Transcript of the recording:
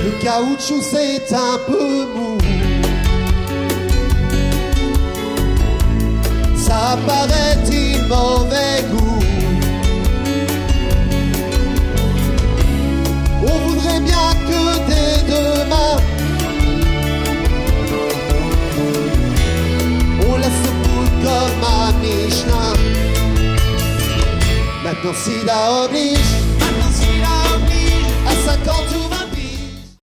Le caoutchouc c'est un peu mou. Ça paraît du mauvais goût. On voudrait bien que dès demain on laisse le bout comme à Michelin. Maintenant Sida oblige, à 50 ou